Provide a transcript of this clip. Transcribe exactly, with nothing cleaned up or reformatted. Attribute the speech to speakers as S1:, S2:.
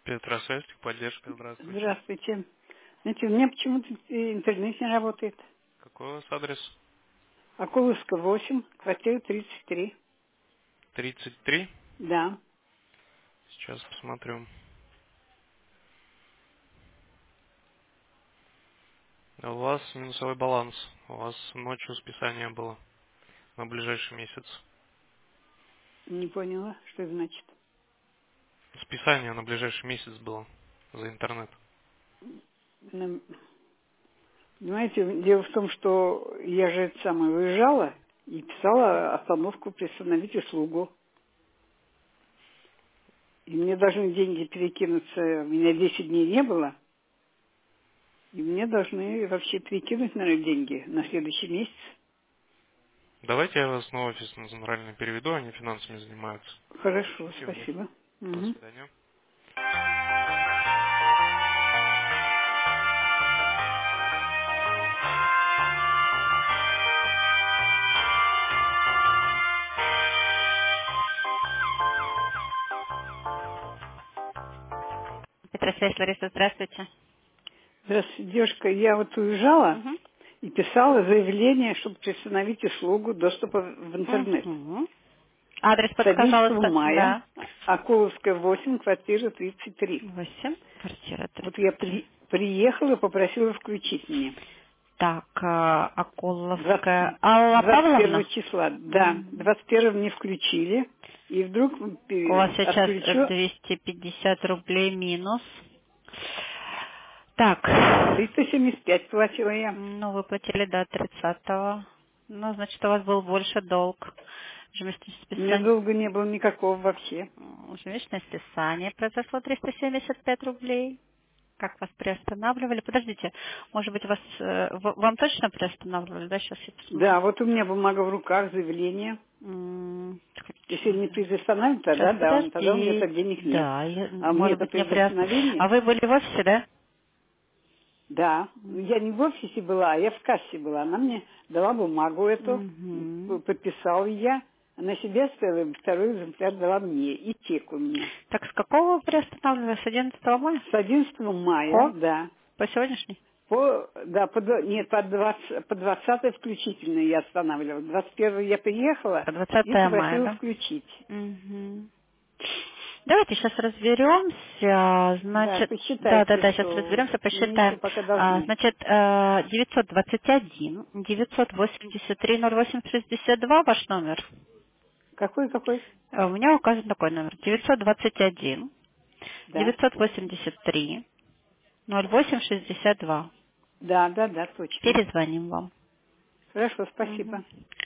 S1: Петросвязь, поддержка, здравствуйте.
S2: Здравствуйте. Знаете, у меня почему-то э, интернет не работает.
S1: Какой у вас адрес?
S2: Акуловска восемь, квартира тридцать три.
S1: тридцать три.
S2: Да.
S1: Сейчас посмотрю. У вас минусовой баланс. У вас ночью списание было на ближайший месяц.
S2: Не поняла, что это значит.
S1: Списание на ближайший месяц было за интернет.
S2: Нам- Понимаете, дело в том, что я же это самое выезжала и писала остановку приостановить услугу. И мне должны деньги перекинуться. У меня десять дней не было. И мне должны вообще перекинуть, наверное, деньги на следующий месяц.
S1: Давайте я вас на офис на Центральный переведу, они финансами занимаются.
S2: Хорошо,
S1: Спросите у них.
S2: спасибо.
S1: До
S2: Мгм.
S1: свидания.
S3: Петросвязь, Лариса, здравствуйте.
S2: Здравствуйте, девушка. Я вот уезжала
S3: Угу.
S2: и писала заявление, чтобы приостановить услугу доступа в интернет.
S3: Угу. Адрес
S2: С
S3: подскажите,
S2: одиннадцатого
S3: пожалуйста.
S2: мая,
S3: Да.
S2: Акуловская восемь, квартира тридцать три.
S3: Восемь. Квартира
S2: Вот я
S3: тридцать три.
S2: при- приехала и попросила включить мне.
S3: Так, а,
S2: двадцать
S3: Акуловская. Алла
S2: двадцать первого
S3: Павловна?
S2: числа, да,
S3: Мгм.
S2: двадцать первого мне включили. И вдруг
S3: У вас
S2: э,
S3: сейчас
S2: отключу
S3: двести пятьдесят рублей минус. Так.
S2: триста семьдесят пять платила я.
S3: Ну, вы платили до тридцатого. Ну, значит, у вас был больше долг. Ежемесячное
S2: У меня
S3: списание.
S2: долго не было никакого вообще.
S3: Ежемесячное списание произошло триста семьдесят пять рублей. Как вас приостанавливали? Подождите, может быть, вас э, в- вам точно приостанавливали, да? Сейчас я посмотрю.
S2: Да, вот у меня бумага в руках, заявление.
S3: М,
S2: Если не предоставляют,
S3: Сейчас,
S2: тогда да, он- тогда у меня
S3: подожди.
S2: так денег нет.
S3: Да, я-
S2: А мне
S3: может
S2: это
S3: быть, не приостанавливали.
S2: предоставили?
S3: А вы были в офисе, да?
S2: Да. Я не в офисе была, а я в кассе была. Она мне дала бумагу эту, п-
S3: Угу.
S2: подписал я. Она себе оставила, второй экземпляр дала мне. И чек у меня.
S3: Так, с какого вы приостанавливали? С одиннадцатого мая?
S2: С одиннадцатого мая,
S3: По?
S2: да.
S3: По сегодняшний?
S2: По, да, по, дв- нет, по, двадцать, по двадцатое включительно я останавливала. двадцать первого я приехала
S3: По
S2: и
S3: двадцатое мая,
S2: попросила
S3: да?
S2: включить.
S3: Угу. Давайте сейчас разберемся.
S2: Да,
S3: Значит, да, да,
S2: посчитайте,
S3: да, сейчас
S2: что
S3: разберемся,
S2: мне еще
S3: посчитаем.
S2: пока
S3: А,
S2: должны.
S3: Значит, э, девятьсот двадцать один, девятьсот восемьдесят три, ноль восемь шестьдесят два ваш номер.
S2: Какой, какой?
S3: Э, У меня указан такой номер. девятьсот двадцать один,
S2: Да.
S3: девятьсот восемьдесят три, ноль восемь шестьдесят два.
S2: Да, да, да, точно.
S3: Перезвоним вам.
S2: Хорошо,
S3: Мгм.
S2: спасибо.